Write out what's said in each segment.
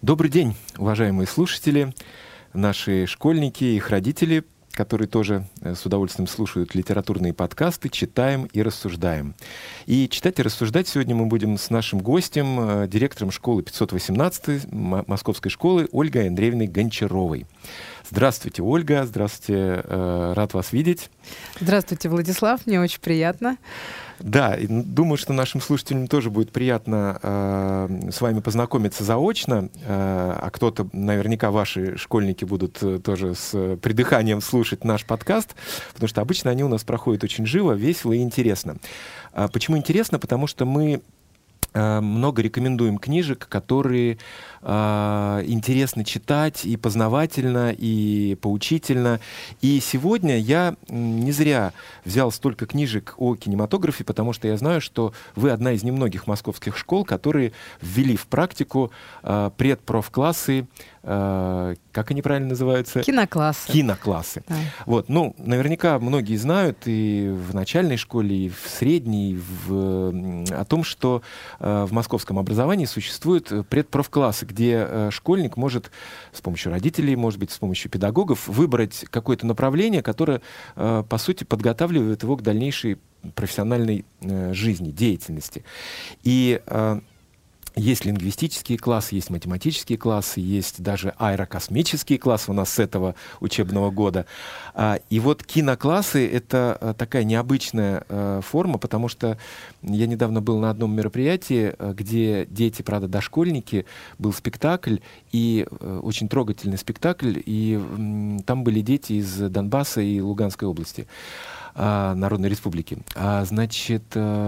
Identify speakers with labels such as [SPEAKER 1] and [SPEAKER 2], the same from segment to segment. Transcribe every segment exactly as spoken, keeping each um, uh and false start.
[SPEAKER 1] Добрый день, уважаемые слушатели, наши школьники и их родители, которые тоже с удовольствием слушают литературные подкасты, читаем и рассуждаем. И читать и рассуждать сегодня мы будем с нашим гостем, директором школы пятьсот восемнадцатой Московской школы Ольгой Андреевной Гончаровой. Здравствуйте, Ольга, здравствуйте, рад вас видеть.
[SPEAKER 2] Здравствуйте, Владислав, мне очень приятно.
[SPEAKER 1] Да, и думаю, что нашим слушателям тоже будет приятно э, с вами познакомиться заочно, э, а кто-то, наверняка, ваши школьники будут тоже с придыханием слушать наш подкаст, потому что обычно они у нас проходят очень живо, весело и интересно. А почему интересно? Потому что мы э, много рекомендуем книжек, которые э, интересно читать и познавательно, и поучительно. И сегодня я не зря взял столько книжек о кинематографе, потому что я знаю, что вы одна из немногих московских школ, которые ввели в практику э, предпрофклассы, э, как они правильно называются?
[SPEAKER 2] Киноклассы.
[SPEAKER 1] Киноклассы. Да. Вот, ну, наверняка многие знают и в начальной школе, и в средней, и в, о том, что э, в московском образовании существуют предпрофклассы, где э, школьник может с помощью родителей, может быть, с помощью педагогов выбрать какое-то направление, которое, э, по сути, подготавливает его к дальнейшей профессиональной э, жизни, деятельности. И э, есть лингвистические классы, есть математические классы, есть даже аэрокосмические классы у нас с этого учебного года. А, и вот киноклассы — это а, такая необычная а, форма, потому что я недавно был на одном мероприятии, а, где дети, правда, дошкольники, был спектакль, и а, очень трогательный спектакль, и м, там были дети из Донбасса и Луганской области. Народной Республики. А, значит,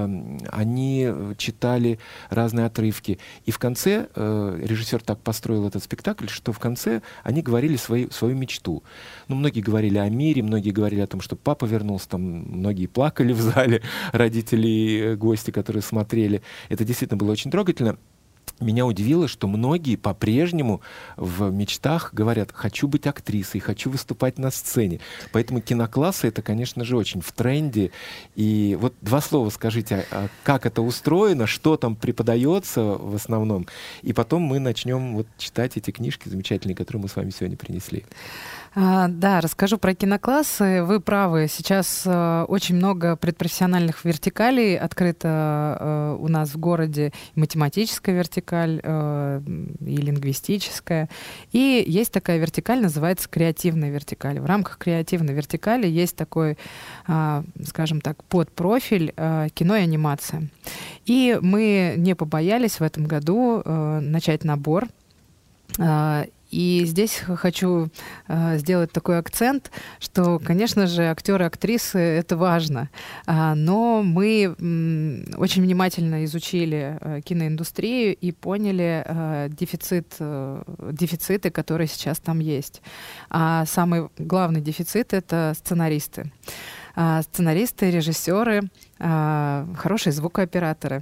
[SPEAKER 1] они читали разные отрывки. И в конце режиссер так построил этот спектакль, что в конце они говорили свои, свою мечту. Ну, многие говорили о мире, многие говорили о том, что папа вернулся, там многие плакали в зале, родители, гости, которые смотрели. Это действительно было очень трогательно. Меня удивило, что многие по-прежнему в мечтах говорят: хочу быть актрисой, хочу выступать на сцене. Поэтому киноклассы — это, конечно же, очень в тренде. И вот два слова скажите, а как это устроено, что там преподается в основном, и потом мы начнем вот читать эти книжки замечательные, которые мы с вами сегодня принесли.
[SPEAKER 2] А, да, расскажу про киноклассы. Вы правы, сейчас э, очень много предпрофессиональных вертикалей открыто э, у нас в городе. Математическая вертикаль э, и лингвистическая. И есть такая вертикаль, называется креативная вертикаль. В рамках креативной вертикали есть такой, э, скажем так, подпрофиль э, кино и анимация. И мы не побоялись в этом году э, начать набор. Э, И здесь хочу э, сделать такой акцент, что, конечно же, актеры и актрисы — это важно, а, но мы м, очень внимательно изучили э, киноиндустрию и поняли э, дефицит, э, дефициты, которые сейчас там есть. А самый главный дефицит — это сценаристы. А, сценаристы, режиссеры, а, хорошие звукооператоры.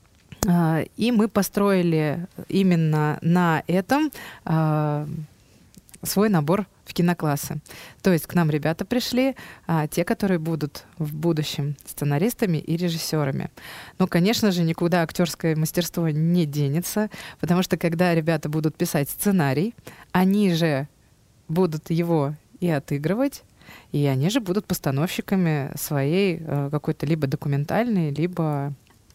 [SPEAKER 2] И мы построили именно на этом э, свой набор в киноклассы. То есть к нам ребята пришли, а, те, которые будут в будущем сценаристами и режиссерами. Но, конечно же, никуда актерское мастерство не денется, потому что когда ребята будут писать сценарий, они же будут его и отыгрывать, и они же будут постановщиками своей э, какой-то либо документальной, либо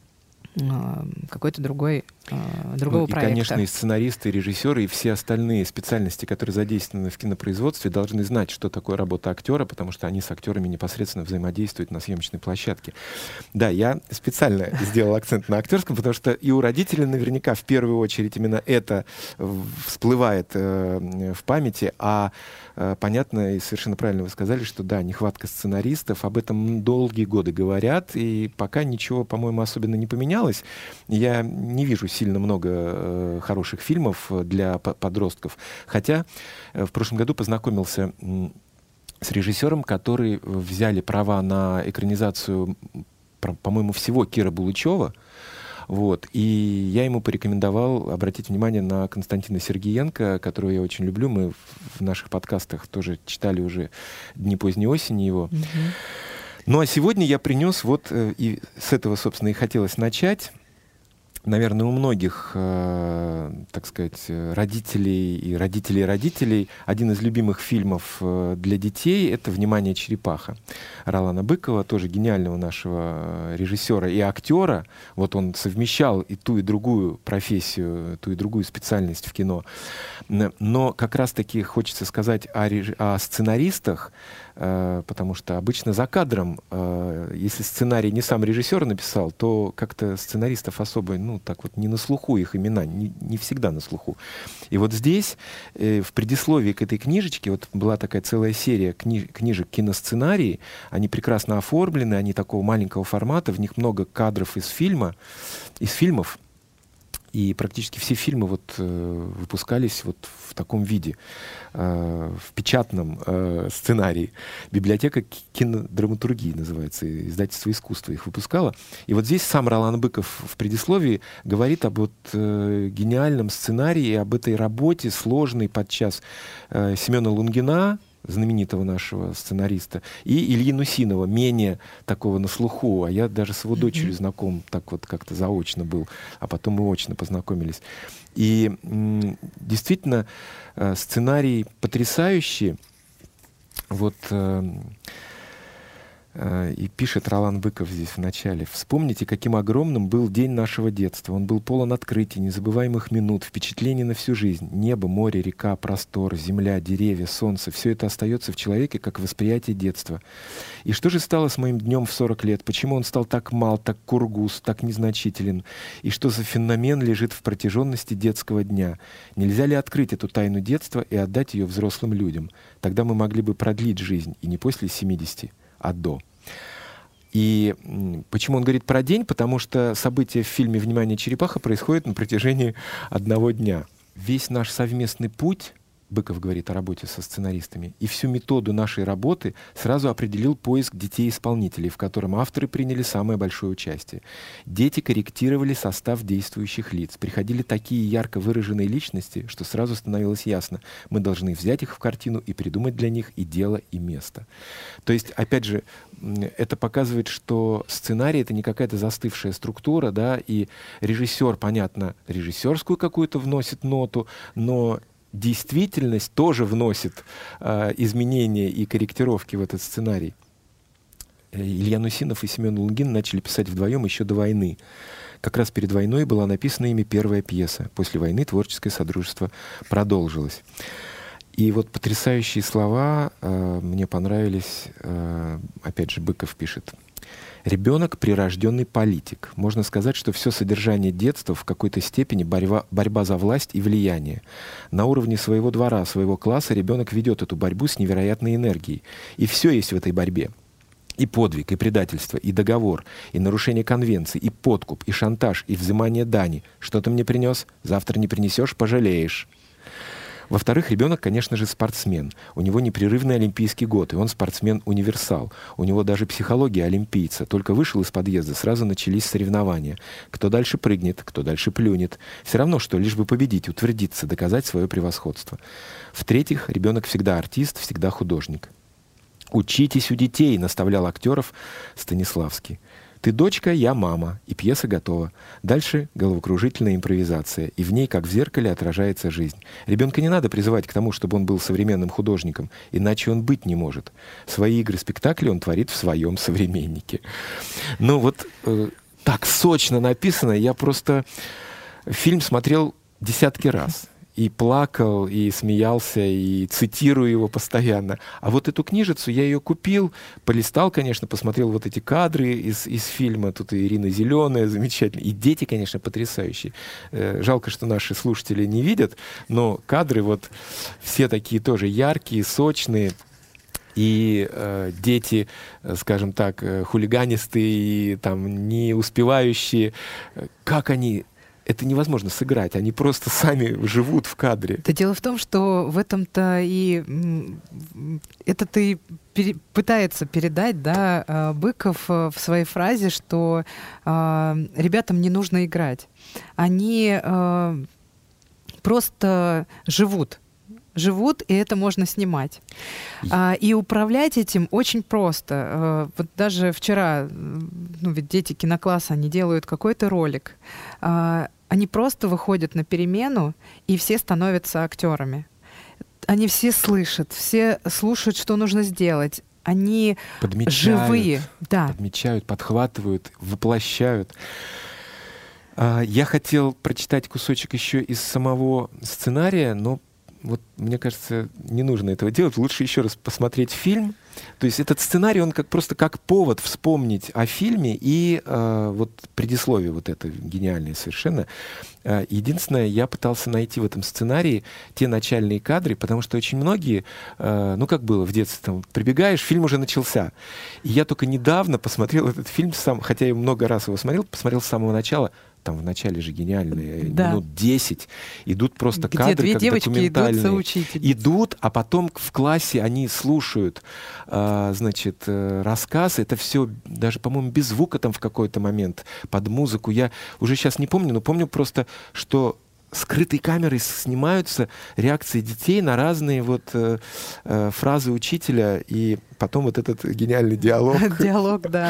[SPEAKER 2] какой-то другой, другого
[SPEAKER 1] ну, и,
[SPEAKER 2] проекта.
[SPEAKER 1] конечно, и сценаристы, и режиссеры, и все остальные специальности, которые задействованы в кинопроизводстве, должны знать, что такое работа актера, потому что они с актерами непосредственно взаимодействуют на съемочной площадке. Да, я специально сделал акцент на актерском, потому что и у родителей наверняка в первую очередь именно это всплывает э, в памяти, а э, понятно и совершенно правильно вы сказали, что да, нехватка сценаристов, об этом долгие годы говорят, и пока ничего, по-моему, особенно не поменялось. Я не вижу сильно много э, хороших фильмов для подростков. Хотя э, в прошлом году познакомился э, с режиссером, который взяли права на экранизацию, по-моему, всего Кира Булычева. Вот. И я ему порекомендовал обратить внимание на Константина Сергеенко, которого я очень люблю. Мы в наших подкастах тоже читали уже «Дни поздней осени» его. Mm-hmm. Ну а сегодня я принес, вот, и с этого, собственно, и хотелось начать, наверное, у многих, э, так сказать, родителей и родителей родителей один из любимых фильмов э, для детей — это «Внимание, черепаха» Ролана Быкова, тоже гениального нашего режиссера и актера. Вот он совмещал и ту, и другую профессию, ту и другую специальность в кино. Но как раз-таки хочется сказать о, реж... о сценаристах, э, потому что обычно за кадром, э, если сценарий не сам режиссер написал, то как-то сценаристов особо, ну, так вот, не на слуху их имена, не, не всегда на слуху. И вот здесь, э, в предисловии к этой книжечке, вот была такая целая серия кни- книжек киносценарии, они прекрасно оформлены, они такого маленького формата, в них много кадров из фильма, из фильмов, и практически все фильмы вот, э, выпускались вот в таком виде, э, в печатном э, сценарии. Библиотека кинодраматургии называется, издательство искусства их выпускало. И вот здесь сам Ролан Быков в предисловии говорит об вот, э, гениальном сценарии, об этой работе сложной подчас э, Семена Лунгина, знаменитого нашего сценариста, и Ильи Нусинова, менее такого на слуху, а я даже с его дочерью знаком, так вот как-то заочно был, а потом мы очно познакомились. И м- действительно, э, сценарий потрясающий. Вот э, э, и пишет Ролан Быков здесь в начале. «Вспомните, каким огромным был день нашего детства. Он был полон открытий, незабываемых минут, впечатлений на всю жизнь. Небо, море, река, простор, земля, деревья, солнце — все это остается в человеке, как восприятие детства. И что же стало с моим днем в сорок лет? Почему он стал так мал, так кургуз, так незначителен? И что за феномен лежит в протяженности детского дня? Нельзя ли открыть эту тайну детства и отдать ее взрослым людям? Тогда мы могли бы продлить жизнь, и не после семидесяти, а до». И почему он говорит про день? Потому что события в фильме «Внимание, черепаха» происходят на протяжении одного дня. Весь наш совместный путь, Быков говорит о работе со сценаристами, и всю методу нашей работы сразу определил поиск детей-исполнителей, в котором авторы приняли самое большое участие. Дети корректировали состав действующих лиц. Приходили такие ярко выраженные личности, что сразу становилось ясно, мы должны взять их в картину и придумать для них и дело, и место. То есть, опять же, это показывает, что сценарий — это не какая-то застывшая структура, да, и режиссер, понятно, режиссерскую какую-то вносит ноту, но действительность тоже вносит э, изменения и корректировки в этот сценарий. Илья Нусинов и Семен Лунгин начали писать вдвоем еще до войны. Как раз перед войной была написана ими первая пьеса. После войны творческое содружество продолжилось. И вот потрясающие слова э, мне понравились. Э, опять же, Быков пишет. «Ребенок — прирожденный политик. Можно сказать, что все содержание детства в какой-то степени борьба, борьба за власть и влияние. На уровне своего двора, своего класса ребенок ведет эту борьбу с невероятной энергией. И все есть в этой борьбе. И подвиг, и предательство, и договор, и нарушение конвенций, и подкуп, и шантаж, и взимание дани. Что ты мне принес? Завтра не принесешь — пожалеешь». Во-вторых, ребенок, конечно же, спортсмен. У него непрерывный олимпийский год, и он спортсмен-универсал. У него даже психология олимпийца. Только вышел из подъезда, сразу начались соревнования. Кто дальше прыгнет, кто дальше плюнет. Все равно, что лишь бы победить, утвердиться, доказать свое превосходство. В-третьих, ребенок всегда артист, всегда художник. «Учитесь у детей», — наставлял актеров Станиславский. «Ты дочка, я мама», и пьеса готова. Дальше головокружительная импровизация, и в ней, как в зеркале, отражается жизнь. Ребенка не надо призывать к тому, чтобы он был современным художником, иначе он быть не может. Свои игры, спектакли он творит в своем современнике. Ну вот э, так сочно написано, я просто фильм смотрел десятки раз. И плакал, и смеялся, и цитирую его постоянно. А вот эту книжицу я ее купил, полистал, конечно, посмотрел вот эти кадры из, из фильма. Тут и Ирина Зеленая замечательная. И дети, конечно, потрясающие. Э, жалко, что наши слушатели не видят, но кадры вот все такие тоже яркие, сочные. И э, дети, скажем так, хулиганистые, и там не успевающие. Как они... Это невозможно сыграть, они просто сами живут в кадре.
[SPEAKER 2] Да, дело в том, что в этом-то и это-то и пере, пытается передать, да, Быков в своей фразе, что э, ребятам не нужно играть. Они э, просто живут. живут, и это можно снимать. А, и управлять этим очень просто. А, вот даже вчера, ну ведь дети кинокласса, они делают какой-то ролик. А, они просто выходят на перемену, и все становятся актерами. Они все слышат, все слушают, что нужно сделать. Они
[SPEAKER 1] подмечают,
[SPEAKER 2] живые. Да.
[SPEAKER 1] Подмечают, подхватывают, воплощают. А, я хотел прочитать кусочек еще из самого сценария, но вот, мне кажется, не нужно этого делать. Лучше еще раз посмотреть фильм. То есть этот сценарий, он как, просто как повод вспомнить о фильме и э, вот предисловие вот это гениальное совершенно. Э, единственное, я пытался найти в этом сценарии те начальные кадры, потому что очень многие, э, ну как было в детстве, там, прибегаешь, фильм уже начался. И я только недавно посмотрел этот фильм сам, хотя я много раз его смотрел, посмотрел с самого начала. Там в начале же гениальные, да. минут десять, идут просто
[SPEAKER 2] где
[SPEAKER 1] кадры,
[SPEAKER 2] две
[SPEAKER 1] как
[SPEAKER 2] девочки
[SPEAKER 1] документальные.
[SPEAKER 2] Идут, соучительницы.
[SPEAKER 1] Идут, а потом в классе они слушают, э, значит, э, рассказ. Это все даже, по-моему, без звука там в какой-то момент, под музыку. Я уже сейчас не помню, но помню просто, что скрытой камерой снимаются реакции детей на разные вот э, э, фразы учителя, и потом вот этот гениальный диалог.
[SPEAKER 2] Диалог, да.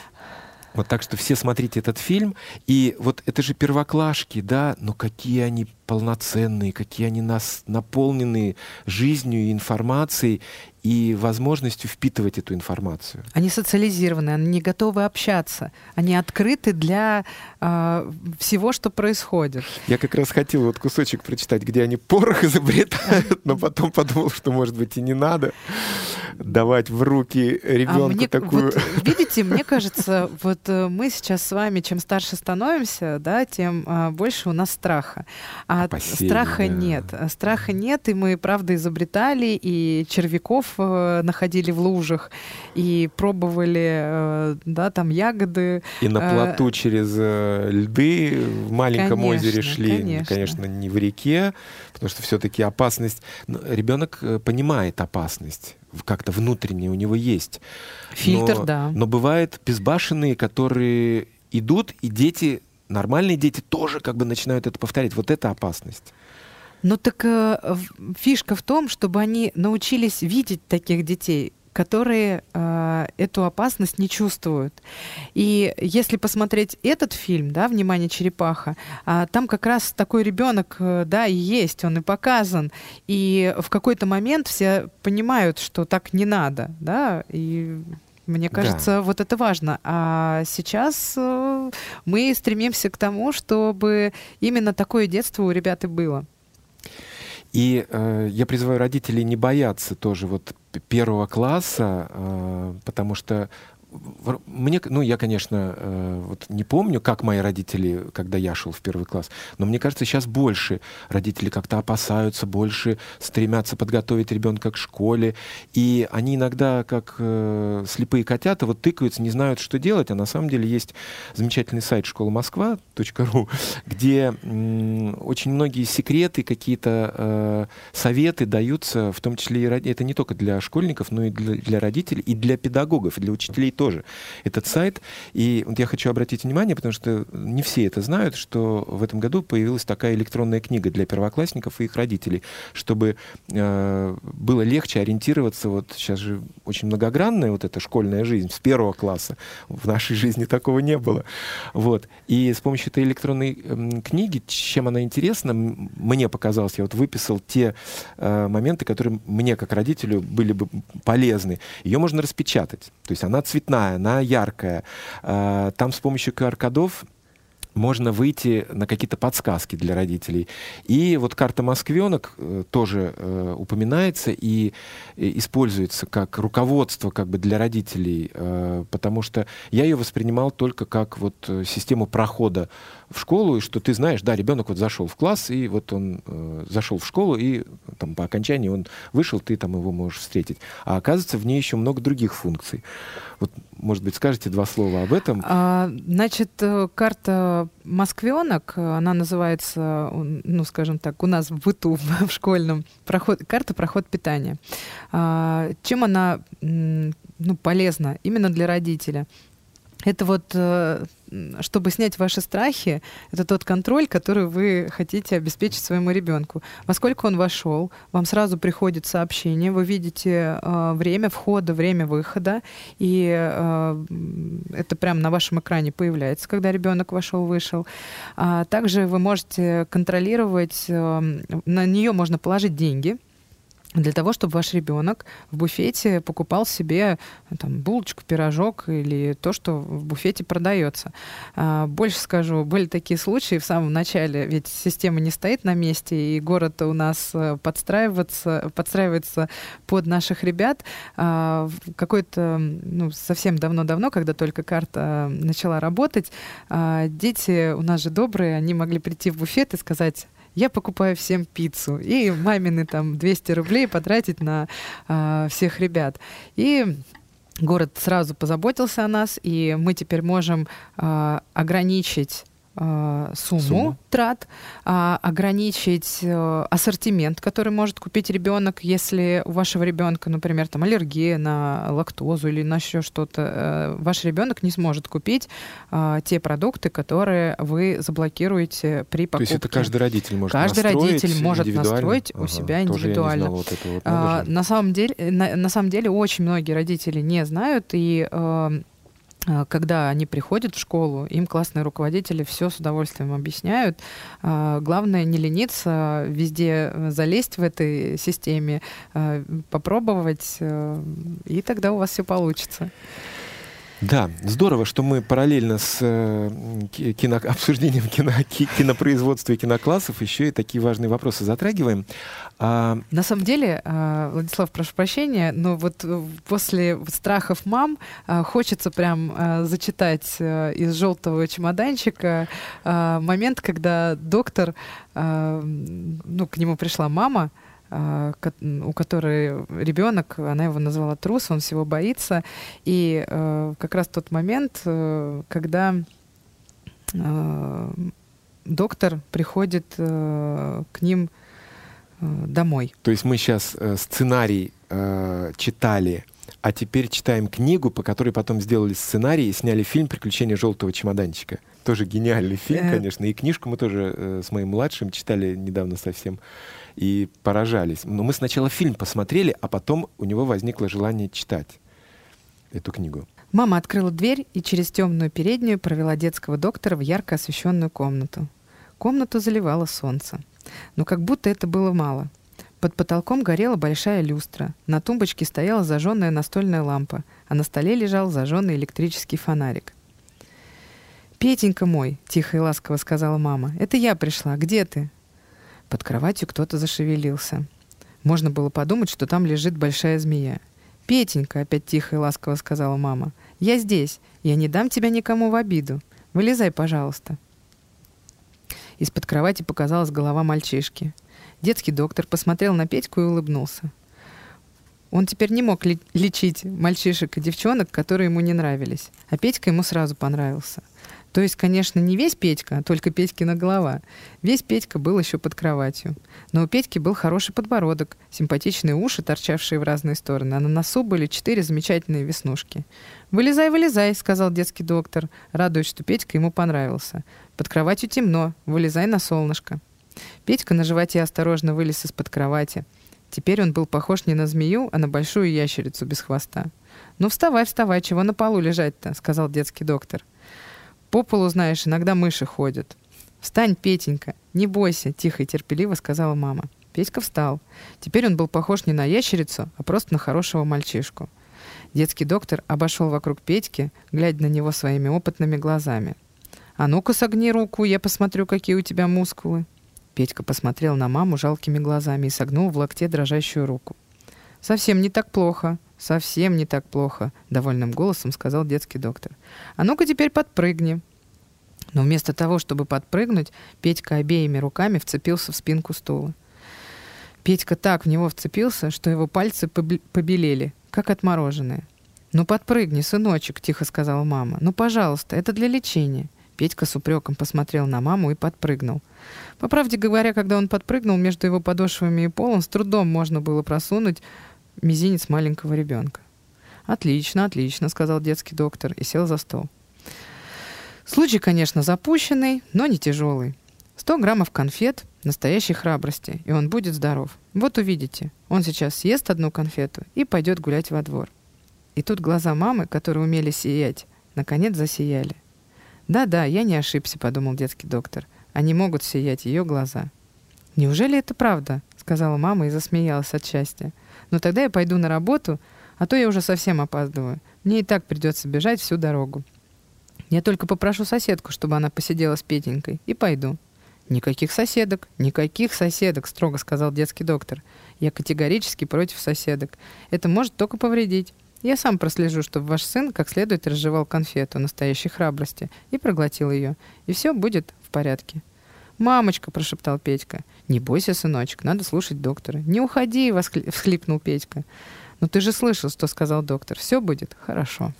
[SPEAKER 1] Вот так что все смотрите этот фильм. И вот это же первоклашки, да, но какие они полноценные, какие они нас наполненные жизнью и информацией и возможностью впитывать эту информацию.
[SPEAKER 2] Они социализированы, они не готовы общаться, они открыты для э, всего, что происходит.
[SPEAKER 1] Я как раз хотел вот кусочек прочитать, где они порох изобретают, но потом подумал, что, может быть, и не надо давать в руки ребенку а мне, такую...
[SPEAKER 2] Вот, видите, мне кажется, вот мы сейчас с вами, чем старше становимся, да, тем а, больше у нас страха. А
[SPEAKER 1] Опасения,
[SPEAKER 2] страха
[SPEAKER 1] да.
[SPEAKER 2] нет. Страха нет, и мы, правда, изобретали, и червяков э, находили в лужах, и пробовали, э, да, там ягоды.
[SPEAKER 1] И на плоту э, через э, льды в маленьком
[SPEAKER 2] конечно,
[SPEAKER 1] озере шли.
[SPEAKER 2] Конечно.
[SPEAKER 1] конечно, не в реке, потому что все-таки опасность... Ребенок понимает опасность. Как-то внутренне у него есть.
[SPEAKER 2] Фильтр,
[SPEAKER 1] но,
[SPEAKER 2] да.
[SPEAKER 1] Но бывают безбашенные, которые идут, и дети, нормальные дети тоже как бы начинают это повторять. Вот это опасность.
[SPEAKER 2] Ну так э, фишка в том, чтобы они научились видеть таких детей, которые э, эту опасность не чувствуют. И если посмотреть этот фильм, да, «Внимание, черепаха», э, там как раз такой ребенок, э, да, и есть, он и показан. И в какой-то момент все понимают, что так не надо, да, и мне кажется, да. вот это важно. А сейчас э, мы стремимся к тому, чтобы именно такое детство у ребят и было.
[SPEAKER 1] И э, я призываю родителей не бояться тоже вот первого класса, э, потому что мне, ну, я, конечно, э, вот не помню, как мои родители, когда я шел в первый класс, но мне кажется, сейчас больше родители как-то опасаются, больше стремятся подготовить ребенка к школе, и они иногда, как э, слепые котята, вот тыкаются, не знают, что делать, а на самом деле есть замечательный сайт школа москва точка ру, где м, очень многие секреты, какие-то э, советы даются, в том числе и ради... это не только для школьников, но и для, для родителей, и для педагогов, и для учителей тоже. тоже этот сайт. И вот я хочу обратить внимание, потому что не все это знают, что в этом году появилась такая электронная книга для первоклассников и их родителей, чтобы э, было легче ориентироваться. Вот сейчас же очень многогранная вот эта школьная жизнь с первого класса. В нашей жизни такого не было. Вот. И с помощью этой электронной э, книги, чем она интересна, мне показалось, я вот выписал те э, моменты, которые мне, как родителю, были бы полезны. Ее можно распечатать. То есть она цветная, она яркая. Там с помощью ку ар-кодов можно выйти на какие-то подсказки для родителей. И вот карта «Москвенок» тоже э, упоминается и, и используется как руководство как бы для родителей, э, потому что я ее воспринимал только как вот систему прохода в школу, и что ты знаешь, да, ребенок вот зашел в класс, и вот он э, зашел в школу, и там, по окончании он вышел, ты там его можешь встретить. А оказывается, в ней еще много других функций. Вот, может быть, скажете два слова об этом?
[SPEAKER 2] А, значит, карта «Москвенок», она называется, ну, скажем так, у нас в быту, в школьном, проход, карта «Проход питания». А, чем она, ну, полезна именно для родителя? Это вот, чтобы снять ваши страхи, это тот контроль, который вы хотите обеспечить своему ребенку. Во сколько он вошел, вам сразу приходит сообщение, вы видите э, время входа, время выхода, и э, это прямо на вашем экране появляется, когда ребенок вошел, вышел. А также вы можете контролировать, э, на нее можно положить деньги, для того, чтобы ваш ребенок в буфете покупал себе там, булочку, пирожок или то, что в буфете продается. А, больше скажу, были такие случаи в самом начале, ведь система не стоит на месте, и город у нас подстраивается, подстраивается под наших ребят. А, какой-то, ну, совсем давно-давно, когда только карта начала работать, а, дети у нас же добрые, они могли прийти в буфет и сказать: я покупаю всем пиццу, и мамины там двести рублей потратить на э, всех ребят. И город сразу позаботился о нас, и мы теперь можем э, ограничить э, сумму, сумму трат, э, ограничить э, ассортимент, который может купить ребенок, если у вашего ребенка, например, там аллергия на лактозу или на еще что-то. Э, ваш ребенок не сможет купить э, те продукты, которые вы заблокируете при покупке.
[SPEAKER 1] То есть это каждый родитель может
[SPEAKER 2] каждый
[SPEAKER 1] настроить
[SPEAKER 2] родитель может настроить
[SPEAKER 1] ага,
[SPEAKER 2] у себя индивидуально.
[SPEAKER 1] Вот это вот,
[SPEAKER 2] а, на самом деле, на, на самом деле очень многие родители не знают, и э, когда они приходят в школу, им классные руководители все с удовольствием объясняют. Главное не лениться, везде залезть в этой системе, попробовать, и тогда у вас все получится.
[SPEAKER 1] Да, здорово, что мы параллельно с кино, обсуждением кино, кинопроизводства и киноклассов еще и такие важные вопросы затрагиваем. А...
[SPEAKER 2] На самом деле, Владислав, прошу прощения, но вот после страхов мам хочется прям зачитать из «Желтого чемоданчика» момент, когда доктор, ну, к нему пришла мама, у которой ребенок, она его назвала трус, он всего боится. И э, как раз тот момент, э, когда э, доктор приходит э, к ним э, домой.
[SPEAKER 1] То есть мы сейчас э, сценарий э, читали, а теперь читаем книгу, по которой потом сделали сценарий и сняли фильм «Приключения желтого чемоданчика». Тоже гениальный фильм, конечно. И книжку мы тоже э, с моим младшим читали недавно совсем. И поражались. Но мы сначала фильм посмотрели, а потом у него возникло желание читать эту книгу.
[SPEAKER 2] Мама открыла дверь и через темную переднюю провела детского доктора в ярко освещенную комнату. Комнату заливало солнце. Но как будто это было мало. Под потолком горела большая люстра. На тумбочке стояла зажженная настольная лампа, а на столе лежал зажженный электрический фонарик. «Петенька мой», — тихо и ласково сказала мама, — «это я пришла. Где ты?» Под кроватью кто-то зашевелился. Можно было подумать, что там лежит большая змея. «Петенька», — опять тихо и ласково сказала мама, — «я здесь. Я не дам тебя никому в обиду. Вылезай, пожалуйста». Из-под кровати показалась голова мальчишки. Детский доктор посмотрел на Петьку и улыбнулся. Он теперь не мог ли- лечить мальчишек и девчонок, которые ему не нравились. А Петька ему сразу понравился. То есть, конечно, не весь Петька, а только Петькина голова. Весь Петька был еще под кроватью. Но у Петьки был хороший подбородок, симпатичные уши, торчавшие в разные стороны, а на носу были четыре замечательные веснушки. «Вылезай, вылезай», — сказал детский доктор, радуясь, что Петька ему понравился. «Под кроватью темно, вылезай на солнышко». Петька на животе осторожно вылез из-под кровати. Теперь он был похож не на змею, а на большую ящерицу без хвоста. «Ну вставай, вставай, чего на полу лежать-то?» — сказал детский доктор. «По полу, знаешь, иногда мыши ходят». «Встань, Петенька, не бойся», — тихо и терпеливо сказала мама. Петька встал. Теперь он был похож не на ящерицу, а просто на хорошего мальчишку. Детский доктор обошел вокруг Петьки, глядя на него своими опытными глазами. «А ну-ка согни руку, я посмотрю, какие у тебя мускулы». Петька посмотрел на маму жалкими глазами и согнул в локте дрожащую руку. «Совсем не так плохо, совсем не так плохо», — довольным голосом сказал детский доктор. «А ну-ка теперь подпрыгни». Но вместо того, чтобы подпрыгнуть, Петька обеими руками вцепился в спинку стула. Петька так в него вцепился, что его пальцы побелели, как отмороженные. «Ну подпрыгни, сыночек», — тихо сказала мама. «Ну, пожалуйста, это для лечения». Петька с упреком посмотрел на маму и подпрыгнул. По правде говоря, когда он подпрыгнул, между его подошвами и полом с трудом можно было просунуть мизинец маленького ребенка. «Отлично, отлично», — сказал детский доктор и сел за стол. Случай, конечно, запущенный, но не тяжелый. сто граммов конфет настоящей храбрости, и он будет здоров. Вот увидите, он сейчас съест одну конфету и пойдет гулять во двор. И тут глаза мамы, которые умели сиять, наконец засияли. «Да-да, я не ошибся», — подумал детский доктор. «Они могут сиять ее глаза». «Неужели это правда?» — сказала мама и засмеялась от счастья. «Но тогда я пойду на работу, а то я уже совсем опаздываю. Мне и так придется бежать всю дорогу. Я только попрошу соседку, чтобы она посидела с Петенькой, и пойду». «Никаких соседок, никаких соседок», — строго сказал детский доктор. «Я категорически против соседок. Это может только повредить. Я сам прослежу, чтобы ваш сын как следует разжевал конфету настоящей храбрости и проглотил ее, и все будет в порядке». «Мамочка», — прошептал Петька. «Не бойся, сыночек, надо слушать доктора». «Не уходи», — восхли... всхлипнул Петька. «Ну ты же слышал, что сказал доктор. Все будет хорошо».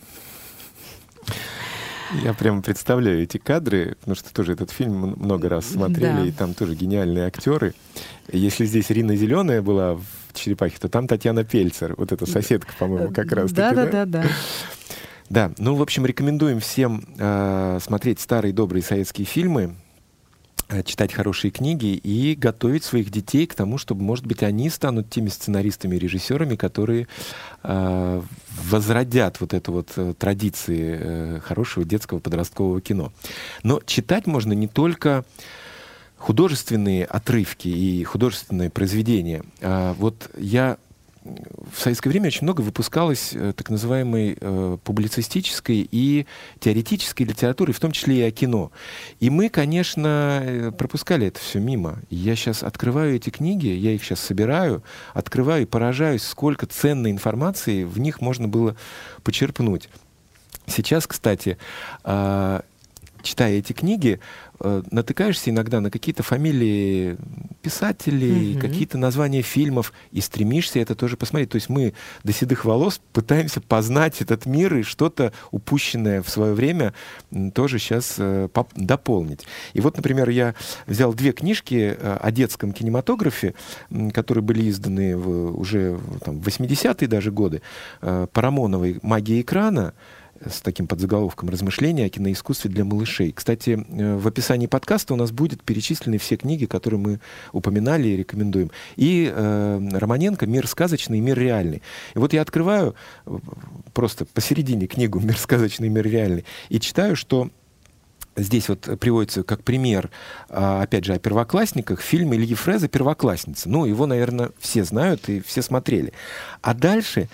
[SPEAKER 1] Я прямо представляю эти кадры, потому что тоже этот фильм много раз смотрели, да. И там тоже гениальные актеры. Если здесь Рина Зеленая была в «Черепахе», то там Татьяна Пельцер, вот эта соседка, по-моему, как раз таки.
[SPEAKER 2] Да-да-да.
[SPEAKER 1] Да, ну, в общем, рекомендуем всем э, смотреть старые добрые советские фильмы, э, читать хорошие книги и готовить своих детей к тому, чтобы, может быть, они станут теми сценаристами и режиссерами, которые э, возродят вот эту вот э, традиции э, хорошего детского подросткового кино. Но читать можно не только художественные отрывки и художественные произведения. А вот я в советское время очень много выпускалось э, так называемой э, публицистической и теоретической литературы, в том числе и о кино. И мы, конечно, пропускали это все мимо. Я сейчас открываю эти книги, я их сейчас собираю, открываю и поражаюсь, сколько ценной информации в них можно было почерпнуть. Сейчас, кстати, э, читая эти книги, э, натыкаешься иногда на какие-то фамилии писателей, mm-hmm. какие-то названия фильмов, и стремишься это тоже посмотреть. То есть мы до седых волос пытаемся познать этот мир и что-то упущенное в свое время тоже сейчас э, поп- дополнить. И вот, например, я взял две книжки э, о детском кинематографе, э, которые были изданы в, уже там, в восьмидесятые даже годы, э, Парамоновой «Магия экрана», с таким подзаголовком «Размышления о киноискусстве для малышей». Кстати, в описании подкаста у нас будут перечислены все книги, которые мы упоминали и рекомендуем. И э, Романенко «Мир сказочный и мир реальный». И вот я открываю просто посередине книгу «Мир сказочный и мир реальный» и читаю, что здесь вот приводится как пример, опять же, о первоклассниках, фильм Ильи Фреза «Первоклассница». Ну, его, наверное, все знают и все смотрели. А дальше...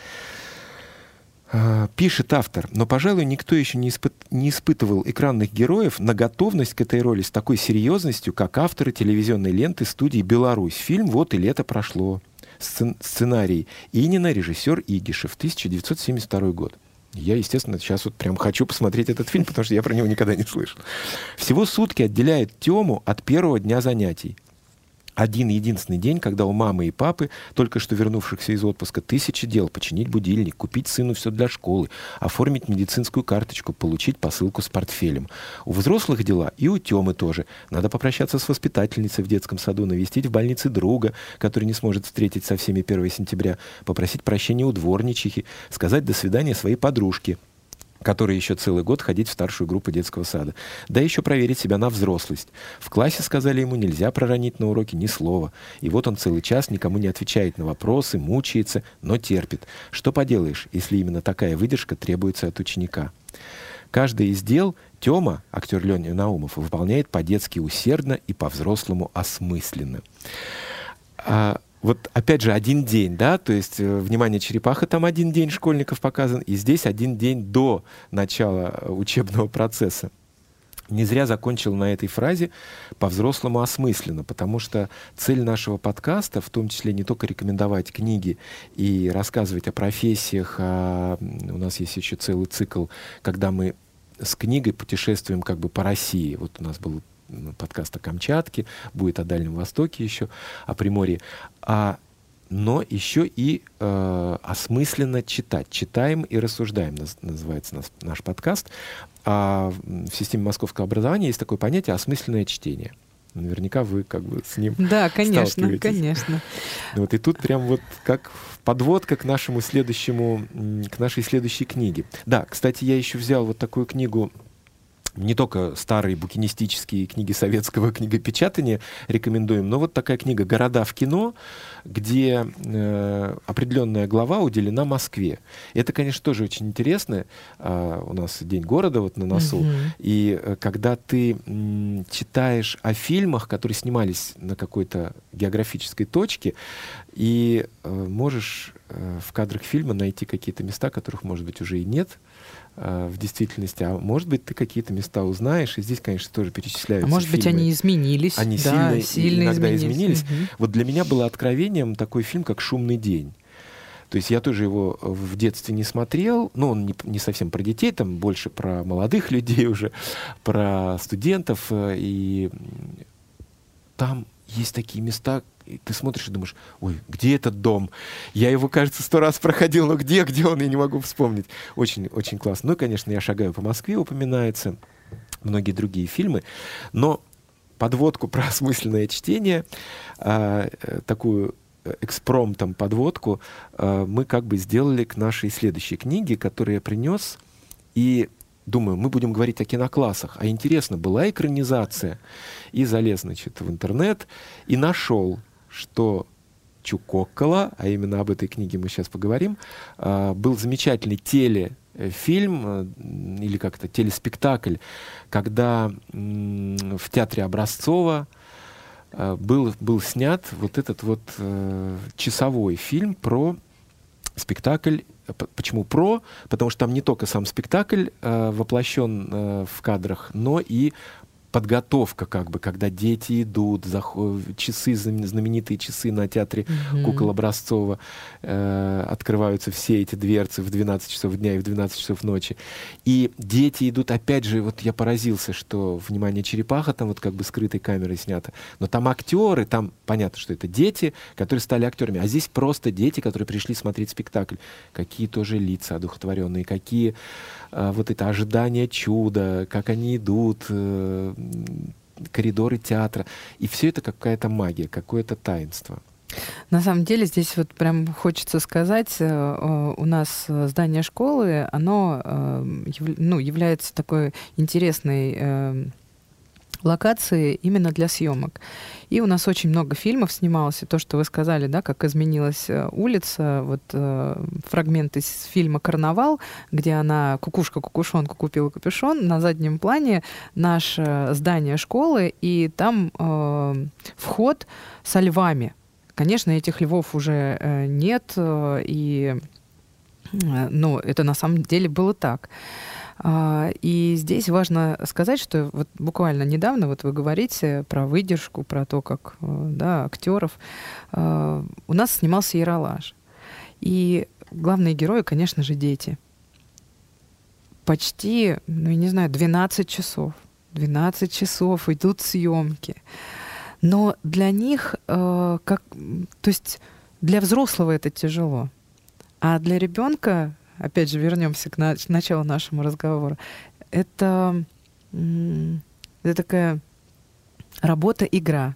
[SPEAKER 1] Пишет автор, но, пожалуй, никто еще не, испы- не испытывал экранных героев на готовность к этой роли с такой серьезностью, как авторы телевизионной ленты студии «Беларусь». Фильм «Вот и лето прошло». Сцен- сценарий Инина, режиссер Игишев, тысяча девятьсот семьдесят второй год. Я, естественно, сейчас вот прям хочу посмотреть этот фильм, потому что я про него никогда не слышал. Всего сутки отделяют Тему от первого дня занятий. Один единственный день, когда у мамы и папы, только что вернувшихся из отпуска, тысячи дел: починить будильник, купить сыну все для школы, оформить медицинскую карточку, получить посылку с портфелем. У взрослых дела и у Темы тоже. Надо попрощаться с воспитательницей в детском саду, навестить в больнице друга, который не сможет встретить со всеми первого сентября, попросить прощения у дворничихи, сказать до свидания своей подружке, который еще целый год ходить в старшую группу детского сада. Да еще проверить себя на взрослость. В классе сказали ему, нельзя проронить на уроке ни слова. И вот он целый час никому не отвечает на вопросы, мучается, но терпит. Что поделаешь, если именно такая выдержка требуется от ученика? Каждый из дел Тема, актер Леня Наумов, выполняет по-детски усердно и по-взрослому осмысленно. А вот опять же один день, да, то есть, э, внимание, «Черепаха», там один день школьников показан, и здесь один день до начала учебного процесса. Не зря закончил на этой фразе «по-взрослому осмысленно», потому что цель нашего подкаста, в том числе не только рекомендовать книги и рассказывать о профессиях, а у нас есть еще целый цикл, когда мы с книгой путешествуем как бы по России. Вот у нас был подкаст о Камчатке, будет о Дальнем Востоке еще, о Приморье, а, но еще и э, осмысленно читать. Читаем и рассуждаем, наз, называется наш, наш подкаст. А в системе московского образования есть такое понятие «осмысленное чтение». Наверняка вы как бы с ним
[SPEAKER 2] да, конечно,
[SPEAKER 1] сталкиваетесь.
[SPEAKER 2] конечно.
[SPEAKER 1] Вот, и тут прям вот как подводка к нашему следующему, к нашей следующей книге. Да, кстати, я еще взял вот такую книгу не только старые букинистические книги советского книгопечатания рекомендуем, но вот такая книга «Города в кино», где э, определенная глава уделена Москве. Это, конечно, тоже очень интересно. Э, у нас День города вот на носу. Mm-hmm. И э, когда ты м, читаешь о фильмах, которые снимались на какой-то географической точке, и э, можешь э, в кадрах фильма найти какие-то места, которых, может быть, уже и нет в действительности, а может быть, ты какие-то места узнаешь, и здесь, конечно, тоже перечисляются
[SPEAKER 2] А может
[SPEAKER 1] фильмы.
[SPEAKER 2] быть, они изменились.
[SPEAKER 1] Они
[SPEAKER 2] да,
[SPEAKER 1] сильно,
[SPEAKER 2] сильно
[SPEAKER 1] иногда
[SPEAKER 2] изменились.
[SPEAKER 1] изменились.
[SPEAKER 2] Угу.
[SPEAKER 1] Вот для меня было откровением такой фильм, как «Шумный день». То есть я тоже его в детстве не смотрел, но он не, не совсем про детей, там больше про молодых людей уже, про студентов, и там есть такие места, и ты смотришь и думаешь, ой, где этот дом? Я его, кажется, сто раз проходил, но где, где он, я не могу вспомнить. Очень, очень классно. Ну и, конечно, «Я шагаю по Москве» упоминается, многие другие фильмы. Но подводку про осмысленное чтение, э, такую экспромтом подводку, э, мы как бы сделали к нашей следующей книге, которую я принес, и думаю, мы будем говорить о киноклассах. А интересно, была экранизация. И залез, значит, в интернет и нашел, что Чукоккола, а именно об этой книге мы сейчас поговорим, был замечательный телефильм или как-то телеспектакль, когда в театре Образцова был, был снят вот этот вот часовой фильм про спектакль. Почему про? Потому что там не только сам спектакль э, воплощен э, в кадрах, но и подготовка, как бы, когда дети идут, заход... часы, знаменитые часы на театре mm-hmm. кукол Образцова, э, открываются все эти дверцы в двенадцать часов дня и в двенадцать часов ночи. И дети идут, опять же, вот я поразился, что «Внимание, черепаха» там вот как бы скрытой камерой снято, но там актеры, там понятно, что это дети, которые стали актерами, а здесь просто дети, которые пришли смотреть спектакль. Какие тоже лица одухотворенные, какие э, вот это ожидание чуда, как они идут, э, коридоры театра. И все это какая-то магия, какое-то таинство.
[SPEAKER 2] На самом деле здесь вот прям хочется сказать, у нас здание школы, оно ну, является такой интересной локацией именно для съемок. И у нас очень много фильмов снималось, и то, что вы сказали, да, как изменилась улица, вот э, фрагмент из фильма «Карнавал», где она кукушка-кукушонку купила капюшон, на заднем плане наше здание школы, и там э, вход со львами. Конечно, этих львов уже э, нет, э, и, э, но это на самом деле было так. И здесь важно сказать, что вот буквально недавно вот вы говорите про выдержку, про то, как да, актеров. У нас снимался «Ералаш». И главные герои, конечно же, дети. Почти, ну, я не знаю, двенадцать часов. двенадцать часов идут съемки. Но для них, как, то есть для взрослого это тяжело. А для ребенка, опять же, вернемся к на- началу нашему разговора, это, это такая работа-игра.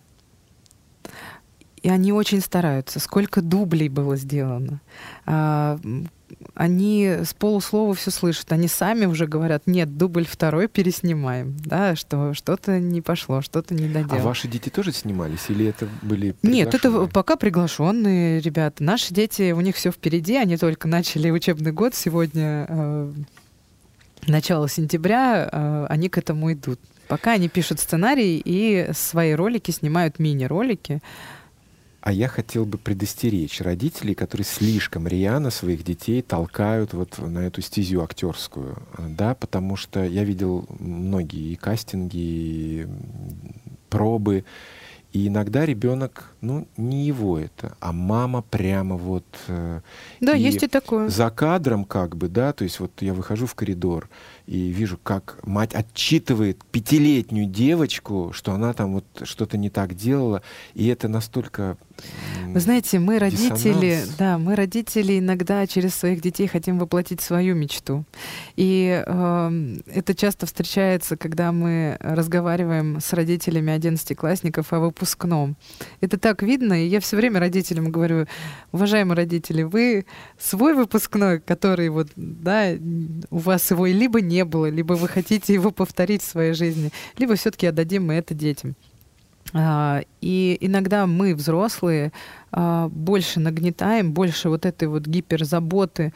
[SPEAKER 2] И они очень стараются. Сколько дублей было сделано. А, они с полуслова все слышат. Они сами уже говорят, нет, дубль второй переснимаем. Да, что что-то не пошло, что-то не доделано.
[SPEAKER 1] А ваши дети тоже снимались? Или это были
[SPEAKER 2] Нет, это пока приглашенные ребята. Наши дети, у них все впереди. Они только начали учебный год. Сегодня э, начало сентября. Э, они к этому идут. Пока они пишут сценарий и свои ролики снимают, мини-ролики.
[SPEAKER 1] А я хотел бы предостеречь родителей, которые слишком рьяно своих детей толкают вот на эту стезю актерскую, да, потому что я видел многие и кастинги, и пробы, и иногда ребенок, ну, не его это, а мама прямо вот...
[SPEAKER 2] Да, и есть и такое.
[SPEAKER 1] За кадром как бы, да, то есть вот я выхожу в коридор и вижу, как мать отчитывает пятилетнюю девочку, что она там вот что-то не так делала, и это настолько
[SPEAKER 2] Вы знаете, мы родители,
[SPEAKER 1] диссонанс.
[SPEAKER 2] да, мы родители иногда через своих детей хотим воплотить свою мечту. И э, это часто встречается, когда мы разговариваем с родителями одиннадцатиклассников о выпускном. Это так видно, и я все время родителям говорю: уважаемые родители, вы свой выпускной, который вот, да, у вас его либо не было, либо вы хотите его повторить в своей жизни, либо все-таки отдадим мы это детям. И иногда мы, взрослые, больше нагнетаем, больше вот этой вот гиперзаботы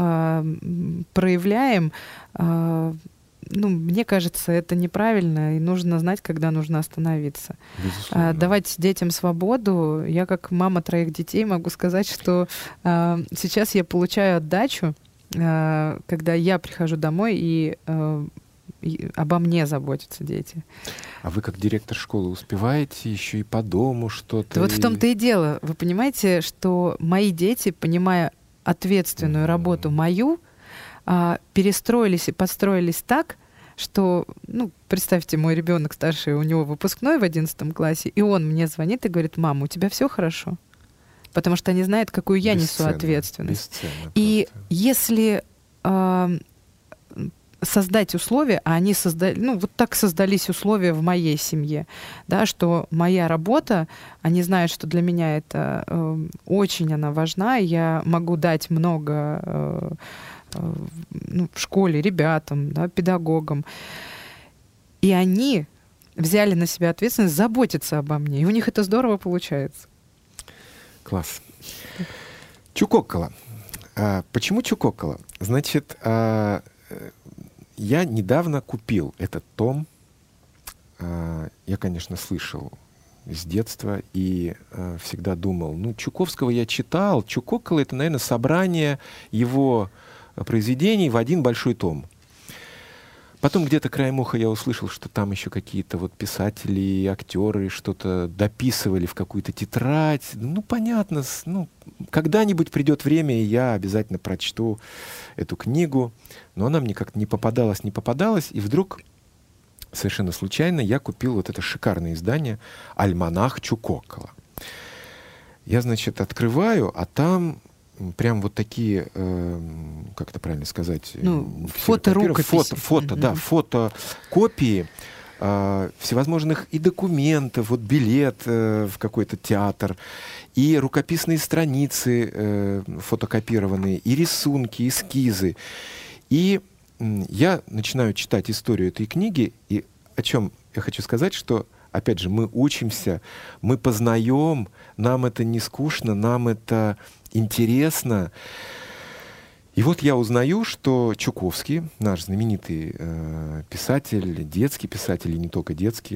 [SPEAKER 2] проявляем. Ну, мне кажется, это неправильно, и нужно знать, когда нужно остановиться.
[SPEAKER 1] Безусловно.
[SPEAKER 2] Давать детям свободу. Я, как мама троих детей, могу сказать, что сейчас я получаю отдачу, когда я прихожу домой и И обо мне заботятся дети.
[SPEAKER 1] А вы, как директор школы, успеваете еще и по дому что-то?
[SPEAKER 2] Да вот
[SPEAKER 1] и...
[SPEAKER 2] в том-то и дело. Вы понимаете, что мои дети, понимая ответственную mm-hmm. работу мою, перестроились и подстроились так, что, ну, представьте, мой ребенок старший, у него выпускной в одиннадцатом классе, и он мне звонит и говорит: мама, у тебя все хорошо? Потому что они знают, какую я
[SPEAKER 1] Бесценно,
[SPEAKER 2] несу ответственность.
[SPEAKER 1] бесценно
[SPEAKER 2] И
[SPEAKER 1] просто.
[SPEAKER 2] если э, создать условия, а они создали, ну, вот так создались условия в моей семье, да, что моя работа, они знают, что для меня это э, очень она важна, я могу дать много э, э, ну, в школе ребятам, да, педагогам. И они взяли на себя ответственность заботиться обо мне, и у них это здорово получается.
[SPEAKER 1] Класс. Чукоккола. А, почему Чукоккола? Значит, а, я недавно купил этот том. А, я, конечно, слышал с детства и а, всегда думал, ну, Чуковского я читал. Чукоккола — это, наверное, собрание его произведений в один большой том. Потом где-то краем уха я услышал, что там еще какие-то вот писатели, актеры что-то дописывали в какую-то тетрадь. Ну, понятно, ну, когда-нибудь придет время, и я обязательно прочту эту книгу. Но она мне как-то не попадалась, не попадалась. И вдруг, совершенно случайно, я купил вот это шикарное издание «Альманах Чукоккола». Я, значит, открываю, а там... Прям вот такие, э, как это правильно сказать,
[SPEAKER 2] ну, фото-рукописи.
[SPEAKER 1] Фото, фото, mm-hmm. да, фотокопии э, всевозможных и документов, вот билет э, в какой-то театр, и рукописные страницы э, фотокопированные, и рисунки, эскизы. И э, я начинаю читать историю этой книги, и о чем я хочу сказать, что, опять же, мы учимся, мы познаем, нам это не скучно, нам это интересно. И вот я узнаю, что Чуковский, наш знаменитый э, писатель, детский писатель, и не только детский,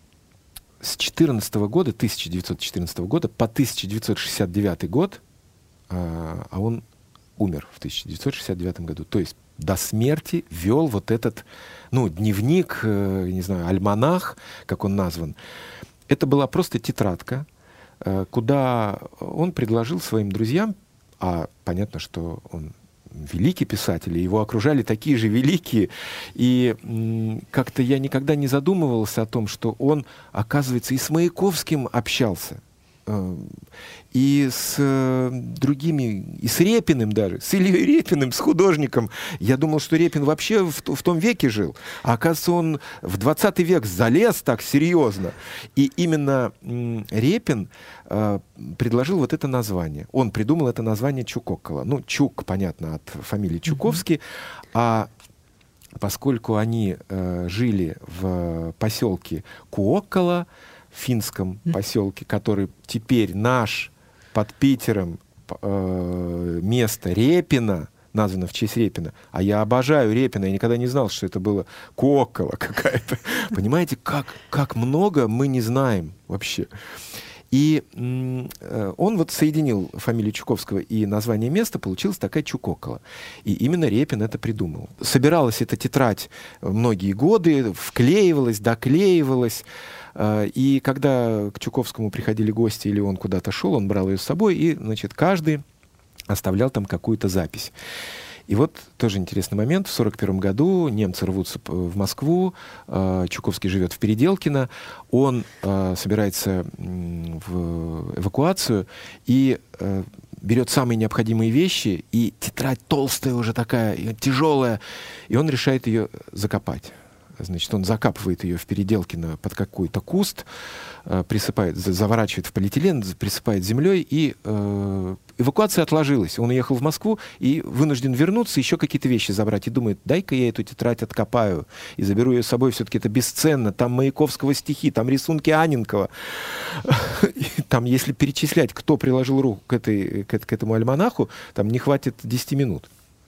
[SPEAKER 1] с четырнадцатого года, тысяча девятьсот четырнадцатого года по тысяча девятьсот шестьдесят девятый год, э, а он умер в тысяча девятьсот шестьдесят девятом году, то есть до смерти вел вот этот, ну, дневник, э, не знаю, альманах, как он назван. Это была просто тетрадка, куда он предложил своим друзьям, а понятно, что он великий писатель, и его окружали такие же великие, и м, как-то я никогда не задумывался о том, что он, оказывается, и с Маяковским общался, э, и с э, другими, и с Репиным даже, с Ильей Репиным, с художником. Я думал, что Репин вообще в, в том веке жил, а оказывается, он в двадцатый век залез так серьезно. И именно м, Репин э, предложил вот это название. Он придумал это название Чукоккола. Ну, Чук, понятно, от фамилии Чуковский, mm-hmm. а поскольку они э, жили в поселке Куоккола, в финском mm-hmm. поселке, который теперь наш под Питером э, место Репина, названо в честь Репина. А я обожаю Репина, я никогда не знал, что это было Куоккола какая-то. Понимаете, как, как много мы не знаем вообще. И э, он вот соединил фамилию Чуковского и название места, получилась такая Чукоккола. И именно Репин это придумал. Собиралась эта тетрадь многие годы, вклеивалась, доклеивалась. Э, и когда к Чуковскому приходили гости или он куда-то шел, он брал ее с собой и, значит, каждый оставлял там какую-то запись. И вот тоже интересный момент. В сорок первом году немцы рвутся в Москву, Чуковский живет в Переделкино, он собирается в эвакуацию и берет самые необходимые вещи, и тетрадь толстая уже такая, тяжелая, и он решает ее закопать. Значит, он закапывает ее в Переделкино под какой-то куст, э, присыпает, заворачивает в полиэтилен, присыпает землей, и э, эвакуация отложилась. Он уехал в Москву и вынужден вернуться, еще какие-то вещи забрать. И думает, дай-ка я эту тетрадь откопаю и заберу ее с собой, все-таки это бесценно. Там Маяковского стихи, там рисунки Анненкова. Там, если перечислять, кто приложил руку к, этой, к, к этому альманаху, там не хватит десяти минут.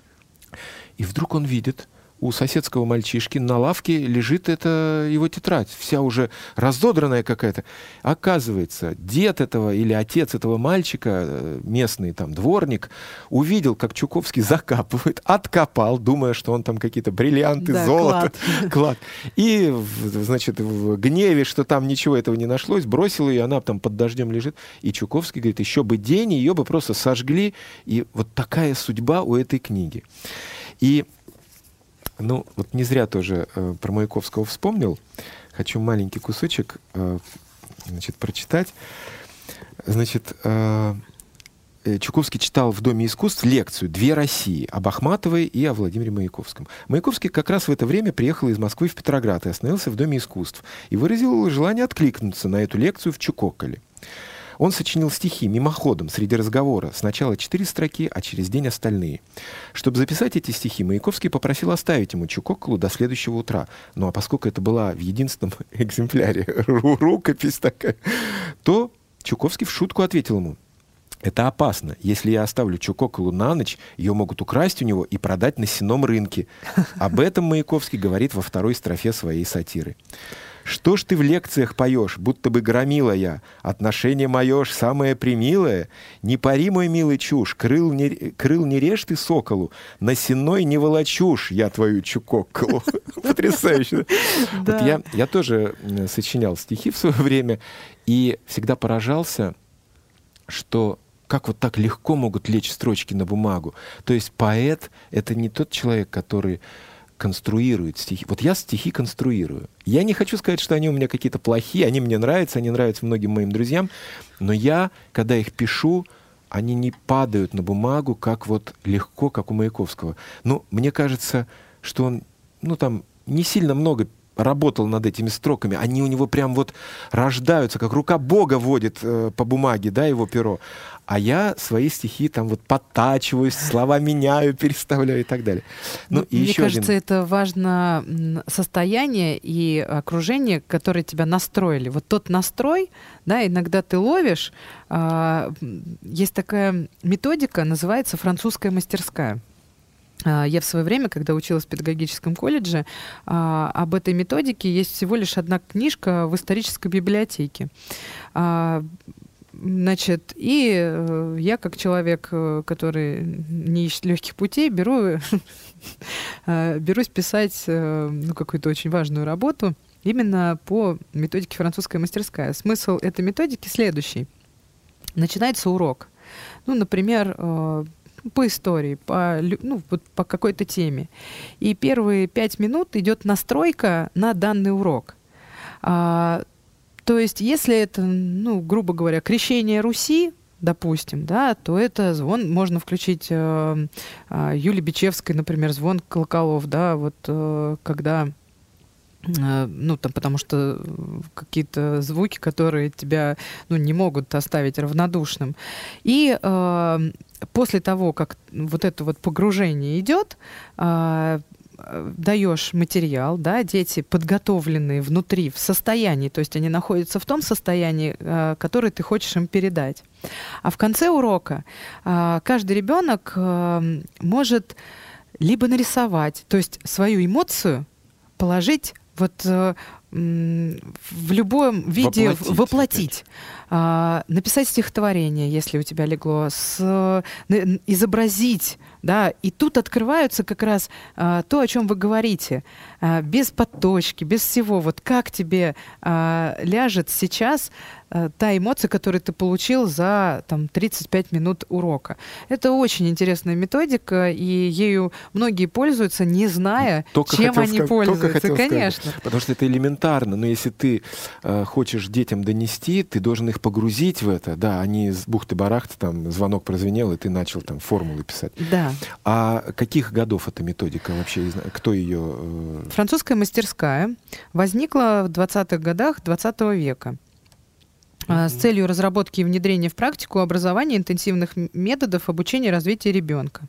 [SPEAKER 1] И вдруг он видит, у соседского мальчишки на лавке лежит эта его тетрадь, вся уже разодранная какая-то. Оказывается, дед этого или отец этого мальчика, местный там дворник, увидел, как Чуковский закапывает, откопал, думая, что он там какие-то бриллианты, да, золото, клад. клад. И, значит, в гневе, что там ничего этого не нашлось, бросил ее, она там под дождем лежит. И Чуковский говорит, еще бы день, ее бы просто сожгли. И вот такая судьба у этой книги. И ну, вот не зря тоже э, про Маяковского вспомнил. Хочу маленький кусочек э, значит, прочитать. Значит, э, Чуковский читал в Доме искусств лекцию «Две России» об Ахматовой и о Владимире Маяковском. Маяковский как раз в это время приехал из Москвы в Петроград и остановился в Доме искусств. И выразил желание откликнуться на эту лекцию в Чукоколе. Он сочинил стихи мимоходом, среди разговора. Сначала четыре строки, а через день остальные. Чтобы записать эти стихи, Маяковский попросил оставить ему Чукоколу до следующего утра. Ну а поскольку это была в единственном экземпляре рукопись такая, то Чуковский в шутку ответил ему: это опасно. Если я оставлю Чукоколу на ночь, ее могут украсть у него и продать на сенном рынке. Об этом Маяковский говорит во второй строфе своей сатиры. Что ж ты в лекциях поешь, будто бы громила я? Отношение мое ж самое примилое. Не пари, мой милый чушь, крыл не, крыл не режь ты соколу, на сенной не волочушь я твою Чукоколу. Потрясающе. Вот я, я тоже сочинял стихи в свое время и всегда поражался, что как вот так легко могут лечь строчки на бумагу. То есть поэт — это не тот человек, который конструирует стихи. Вот я стихи конструирую. Я не хочу сказать, что они у меня какие-то плохие, они мне нравятся, они нравятся многим моим друзьям, но я, когда их пишу, они не падают на бумагу как вот легко, как у Маяковского. Ну, мне кажется, что он, ну, там, не сильно много работал над этими строками. Они у него прям вот рождаются, как рука Бога водит э, по бумаге, да, его перо. А я свои стихи там вот подтачиваюсь, слова меняю, переставляю и так далее. Ну,
[SPEAKER 2] ну,
[SPEAKER 1] и
[SPEAKER 2] мне
[SPEAKER 1] еще
[SPEAKER 2] кажется,
[SPEAKER 1] один...
[SPEAKER 2] это важно состояние и окружение, которые тебя настроили. Вот тот настрой, да, иногда ты ловишь. Э, есть такая методика, называется «французская мастерская». Я в свое время, когда училась в педагогическом колледже, об этой методике есть всего лишь одна книжка в исторической библиотеке. Значит, и я, как человек, который не ищет легких путей, беру, берусь писать ну, какую-то очень важную работу именно по методике «Французская мастерская». Смысл этой методики следующий. Начинается урок. Ну, например, по истории, по, ну, вот по какой-то теме. И первые пять минут идет настройка на данный урок. А, то есть, если это, ну, грубо говоря, крещение Руси, допустим, да, то это звон, можно включить э, э, Юлии Бичевской, например, звон колоколов, да, вот э, когда... Ну, там, потому что какие-то звуки, которые тебя, ну, не могут оставить равнодушным. И э, после того, как вот это вот погружение идет, э, даешь материал, да, дети подготовленные внутри, в состоянии, то есть они находятся в том состоянии, э, которое ты хочешь им передать. А в конце урока э, каждый ребенок э, может либо нарисовать, то есть свою эмоцию положить вот э, в любом виде воплотить, воплотить а, написать стихотворение, если у тебя легло, с, изобразить, да, и тут открываются как раз а, то, о чем вы говорите, а, без подточки, без всего. Вот как тебе а, ляжет сейчас а, та эмоция, которую ты получил за там, тридцать пять минут урока. Это очень интересная методика, и ею многие пользуются, не зная, только чем они
[SPEAKER 1] сказать,
[SPEAKER 2] пользуются. Конечно.
[SPEAKER 1] Сказать. Потому что это элементарно. Но если ты э, хочешь детям донести, ты должен их погрузить в это. Да, они с бухты-барахты, там звонок прозвенел, и ты начал там формулы писать.
[SPEAKER 2] Да.
[SPEAKER 1] А каких годов эта методика вообще? Кто ее... Э...
[SPEAKER 2] Французская мастерская возникла в двадцатых годах двадцатого века. Mm-hmm. С целью разработки и внедрения в практику образования интенсивных методов обучения и развития ребенка.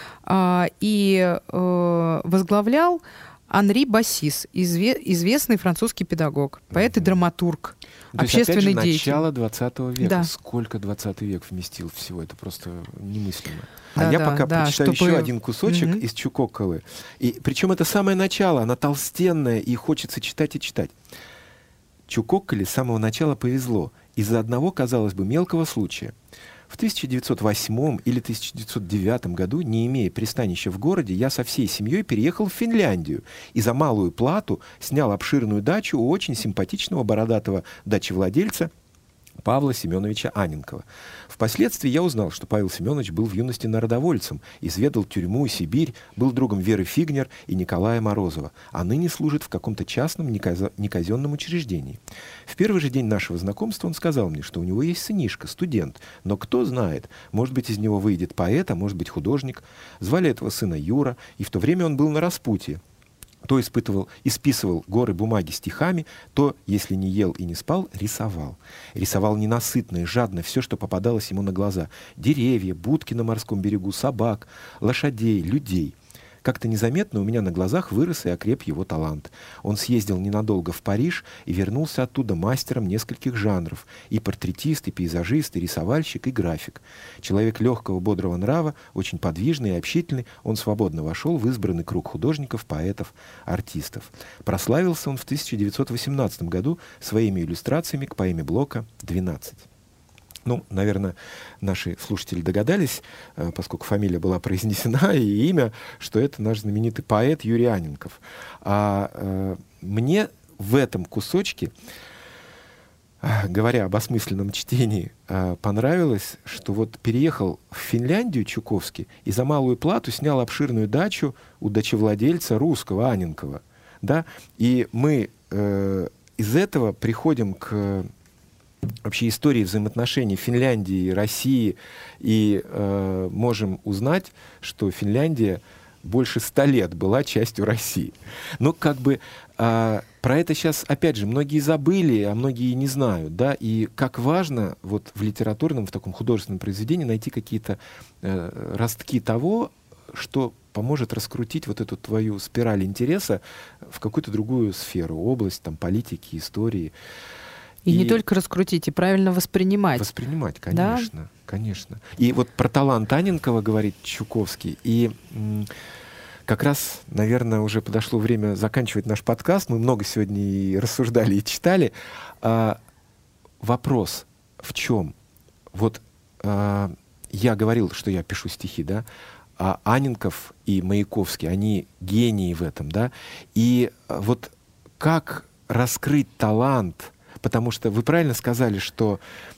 [SPEAKER 2] И возглавлял Анри Бассис, известный французский педагог, поэт и драматург,
[SPEAKER 1] То
[SPEAKER 2] общественный
[SPEAKER 1] есть, опять же,
[SPEAKER 2] деятель.
[SPEAKER 1] Начало двадцатого века.
[SPEAKER 2] Да.
[SPEAKER 1] Сколько двадцатый век вместил всего, это просто немыслимо.
[SPEAKER 2] Да,
[SPEAKER 1] а я
[SPEAKER 2] да,
[SPEAKER 1] пока
[SPEAKER 2] да,
[SPEAKER 1] прочитаю
[SPEAKER 2] чтобы...
[SPEAKER 1] еще один кусочек
[SPEAKER 2] Mm-hmm.
[SPEAKER 1] из Чукокколы. И причем это самое начало, она толстенная, и хочется читать и читать. Чукокколе с самого начала повезло из-за одного, казалось бы, мелкого случая. В тысяча девятьсот восьмом или тысяча девятьсот девятом году, не имея пристанища в городе, я со всей семьей переехал в Финляндию и за малую плату снял обширную дачу у очень симпатичного бородатого дачевладельца Павла Семеновича Анненкова. Впоследствии я узнал, что Павел Семенович был в юности народовольцем, изведал тюрьму и Сибирь, был другом Веры Фигнер и Николая Морозова, а ныне служит в каком-то частном неказенном учреждении. В первый же день нашего знакомства он сказал мне, что у него есть сынишка, студент, но кто знает, может быть, из него выйдет поэт, а может быть, художник. Звали этого сына Юра, и в то время он был на распутье. То испытывал, исписывал горы бумаги стихами, то, если не ел и не спал, рисовал. Рисовал ненасытно и жадно все, что попадалось ему на глаза. Деревья, будки на морском берегу, собак, лошадей, людей. Как-то незаметно у меня на глазах вырос и окреп его талант. Он съездил ненадолго в Париж и вернулся оттуда мастером нескольких жанров. И портретист, и пейзажист, и рисовальщик, и график. Человек легкого, бодрого нрава, очень подвижный и общительный, он свободно вошел в избранный круг художников, поэтов, артистов. Прославился он в тысяча девятьсот восемнадцатом году своими иллюстрациями к поэме Блока «двенадцать». Ну, наверное, наши слушатели догадались, поскольку фамилия была произнесена, и имя, что это наш знаменитый поэт Юрий Анненков. А э, мне в этом кусочке, говоря об осмысленном чтении, э, понравилось, что вот переехал в Финляндию Чуковский и за малую плату снял обширную дачу у дачевладельца русского Анненкова. Да? И мы э, из этого приходим к... вообще истории взаимоотношений Финляндии и России, и э, можем узнать, что Финляндия больше ста лет была частью России. Но как бы э, про это сейчас, опять же, многие забыли, а многие не знают, да, и как важно вот в литературном, в таком художественном произведении найти какие-то э, ростки того, что поможет раскрутить вот эту твою спираль интереса в какую-то другую сферу, область там, политики, истории.
[SPEAKER 2] И, и не только раскрутить, и правильно воспринимать.
[SPEAKER 1] Воспринимать, конечно,
[SPEAKER 2] да?
[SPEAKER 1] конечно. И вот про талант Анненкова говорит Чуковский. И м- как раз, наверное, уже подошло время заканчивать наш подкаст. Мы много сегодня и рассуждали, и читали. А, вопрос в чем? Вот а, я говорил, что я пишу стихи, да? А Анненков и Маяковский, они гении в этом, да? И вот как раскрыть талант... Потому что вы правильно сказали, что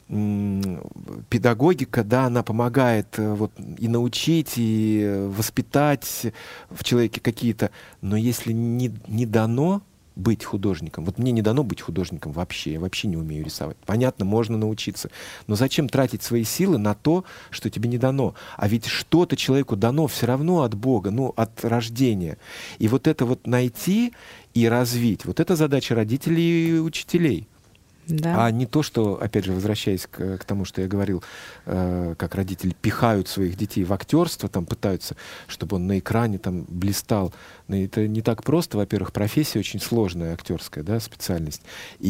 [SPEAKER 1] м- педагогика, да, она помогает э, вот, и научить, и воспитать в человеке какие-то... Но если не, не дано быть художником, вот мне не дано быть художником вообще, я вообще не умею рисовать. Понятно, можно научиться. Но зачем тратить свои силы на то, что тебе не дано? А ведь что-то человеку дано все равно от Бога, ну, от рождения. И вот это вот найти и развить, вот это задача родителей и учителей.
[SPEAKER 2] Да.
[SPEAKER 1] А не то, что, опять же, возвращаясь к, к тому, что я говорил, э, как родители пихают своих детей в актерство, там пытаются, чтобы он на экране там блистал. Но это не так просто. Во-первых, профессия очень сложная, актерская, да, специальность.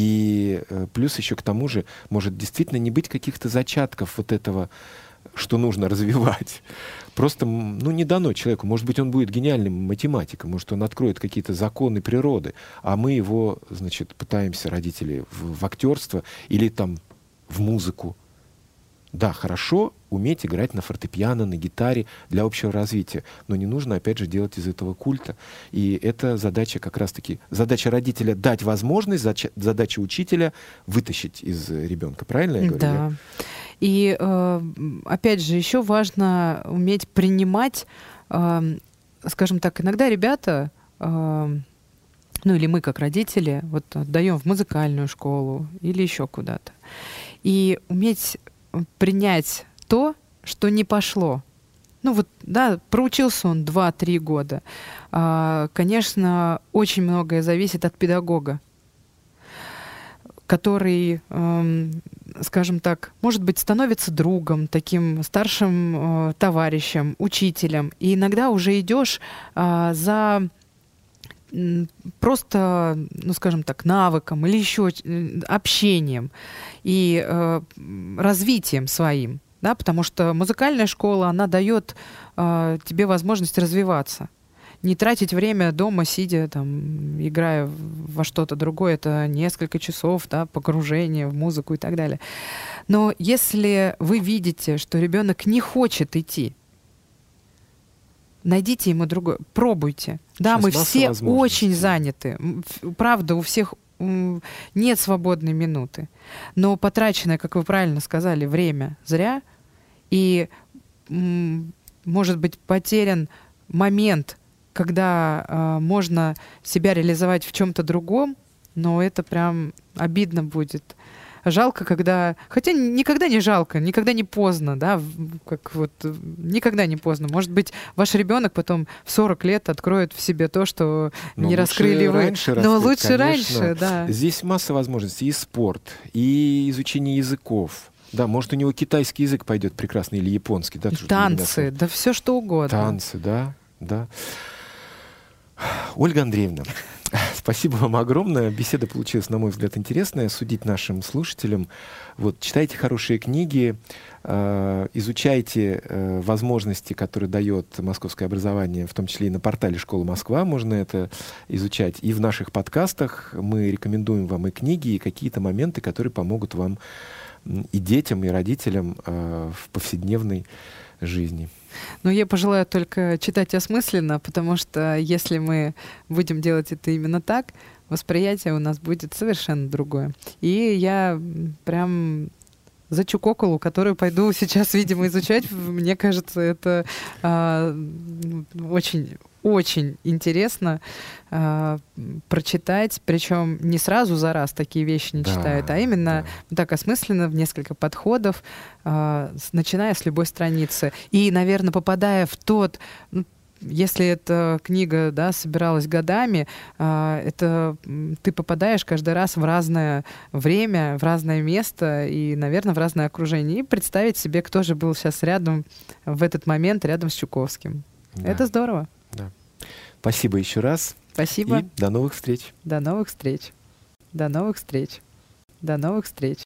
[SPEAKER 1] И э, плюс еще к тому же может действительно не быть каких-то зачатков вот этого, что нужно развивать. Просто, ну, не дано человеку. Может быть, он будет гениальным математиком, может, он откроет какие-то законы природы, а мы его, значит, пытаемся, родители, в, в актерство или там в музыку. Да, хорошо уметь играть на фортепиано, на гитаре для общего развития, но не нужно, опять же, делать из этого культа. И это задача как раз-таки, задача родителя дать возможность, задача, задача учителя вытащить из ребенка. Правильно я говорю?
[SPEAKER 2] Да. И, э, опять же, еще важно уметь принимать, э, скажем так, иногда ребята, э, ну или мы как родители, вот отдаем в музыкальную школу или еще куда-то, и уметь принять то, что не пошло. Ну вот, да, проучился он два-три года. А, конечно, очень многое зависит от педагога, который, эм, скажем так, может быть, становится другом, таким старшим э, товарищем, учителем. И иногда уже идешь э, за просто, ну, скажем так, навыком или еще общением и э, развитием своим, да, потому что музыкальная школа, она дает э, тебе возможность развиваться, не тратить время дома, сидя, там, играя во что-то другое, это несколько часов, да, погружения в музыку и так далее. Но если вы видите, что ребенок не хочет идти, найдите ему другое, пробуйте. Да,
[SPEAKER 1] Сейчас
[SPEAKER 2] мы все очень
[SPEAKER 1] да.
[SPEAKER 2] заняты. Правда, у всех нет свободной минуты. Но потраченное, как вы правильно сказали, время зря. И, может быть, потерян момент, когда э, можно себя реализовать в чем-то другом, но это прям обидно будет. Жалко, когда... Хотя никогда не жалко, никогда не поздно, да, как вот никогда не поздно. Может быть, ваш ребенок потом в сорок лет откроет в себе то, что но не раскрыли вы.
[SPEAKER 1] Раньше
[SPEAKER 2] Но
[SPEAKER 1] раскрыть,
[SPEAKER 2] лучше
[SPEAKER 1] конечно.
[SPEAKER 2] раньше, да.
[SPEAKER 1] Здесь масса возможностей. И спорт, и изучение языков. Да, может, у него китайский язык пойдет прекрасный, или японский. Да,
[SPEAKER 2] танцы, да все что угодно.
[SPEAKER 1] Танцы, да, да. Ольга Андреевна, спасибо вам огромное. Беседа получилась, на мой взгляд, интересная. Судить нашим слушателям. Вот, читайте хорошие книги, э, изучайте э, возможности, которые дает московское образование, в том числе и на портале «Школа Москва». Можно это изучать. И в наших подкастах мы рекомендуем вам и книги, и какие-то моменты, которые помогут вам и детям, и родителям э, в повседневной жизни.
[SPEAKER 2] Но я пожелаю только читать осмысленно, потому что если мы будем делать это именно так, восприятие у нас будет совершенно другое. И я прям за чукоколу, которую пойду сейчас, видимо, изучать, мне кажется, это а, очень... Очень интересно э, прочитать, причем не сразу за раз такие вещи не да, читают, а именно да. так осмысленно, в несколько подходов, э, с, начиная с любой страницы. И, наверное, попадая в тот... Ну, если эта книга, да, собиралась годами, э, это ты попадаешь каждый раз в разное время, в разное место и, наверное, в разное окружение. И представить себе, кто же был сейчас рядом в этот момент, рядом с Чуковским. Да. Это здорово.
[SPEAKER 1] Да. Спасибо еще раз.
[SPEAKER 2] Спасибо.
[SPEAKER 1] И до новых встреч.
[SPEAKER 2] До новых встреч. До новых встреч. До новых встреч.